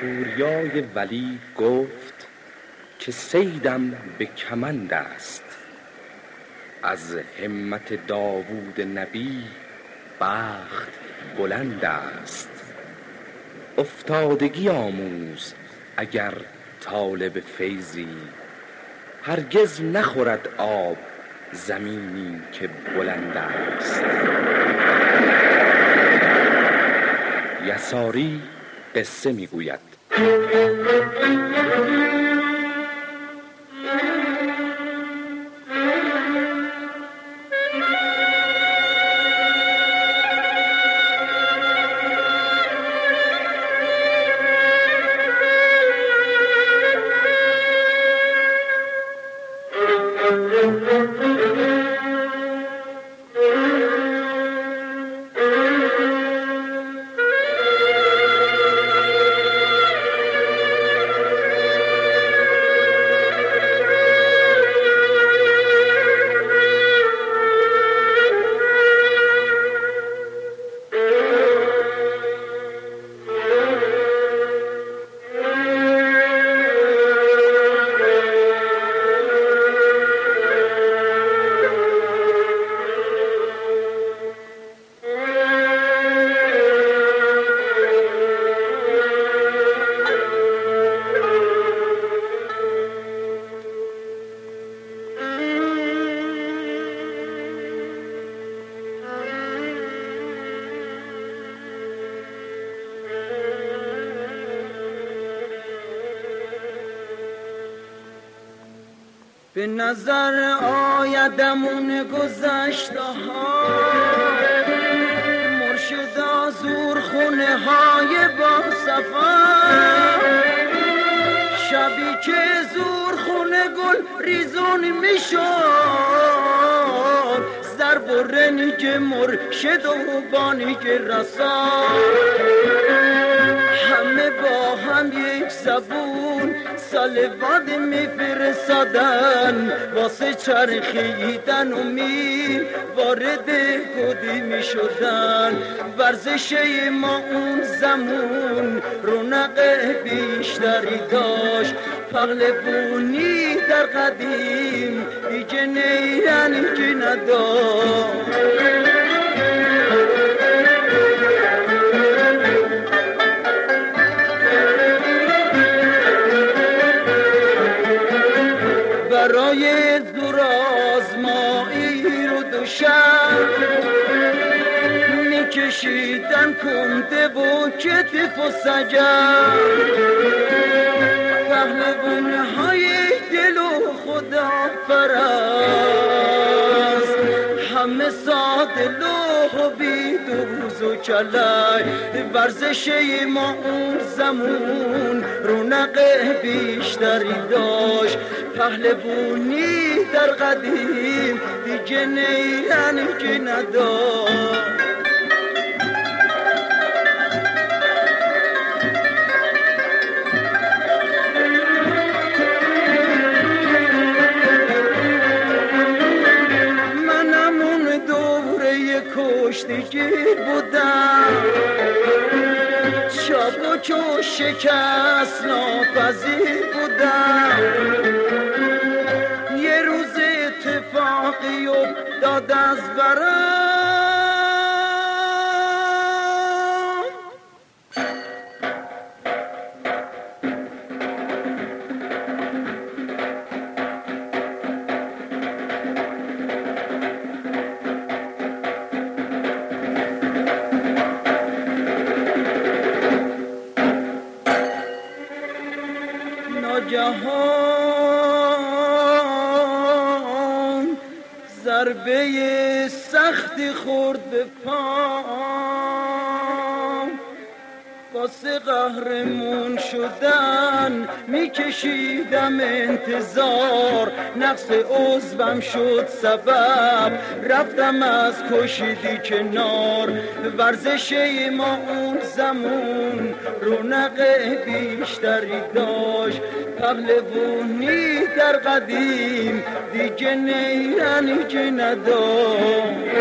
پوریای ولی گفت که صیدم به کمند است، از همت داوود نبی بخت بلند است. افتادگی آموز اگر طالب فیضی، هرگز نخورد آب زمینی که بلند است. یساری قصه میگوید: به نظر آیدمون گذشته ها، مرشد آزور خونه های با صفا، شبی که زور خونه گل ریزون میشد، ضرب و رنج مرشد و بانیج رسا، همه با هم یک زبون سال بعد میفرستادن، واسه چرخیدن و میل وارد کودی میشدن. ورزش ما اون زمون رونق بیشتری داشت، پهلوانی در قدیم دیگه نیرن که نداشت. برای دور آزمایی رو دوشم میکشیدن کنده و کتف و سجم، پهلوان های دل و خدا پرست، همه ساده لوح و بیدوز و کلای. ورزش ما اون زمون رونق بیشتری داشت، پهلوانی در قدیم دیگه نیرن که نداشت. منم اون دوره کشتگیر بودم، چابک و شکست ناپذیر بودم. یه روز اتفاقی افتاد از برام، ناگهان ضربه سختی خورد به پام، واسه قهرمون شدن میکشیدم انتظار، نقص عضوم شد سبب رفتم از کشیدی کنار. ورزش ما اون زمون رونق بیشتری داشت، پهلوانی در قدیم دیگه نیرنی که نداشت.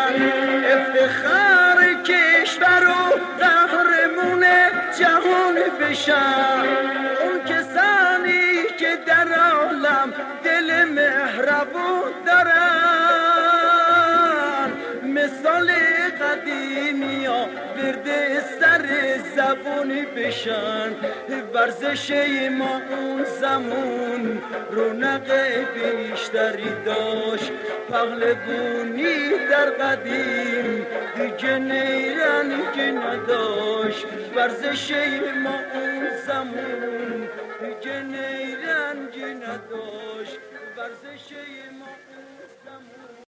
افتخار کشور و قهرمون جهان بشن. اون کسانی که در عالم دل مهربون دارن، مثال قدیمی ها برده سر زبونی بشن. ورزش ما اون زمان رونق بیشتری داشت، پهلوانی در قدیم دیگه نیرنگی نداشت. ورزش ما اون زمان دیگه نیرنگی نداشت. ورزش ما اون زمان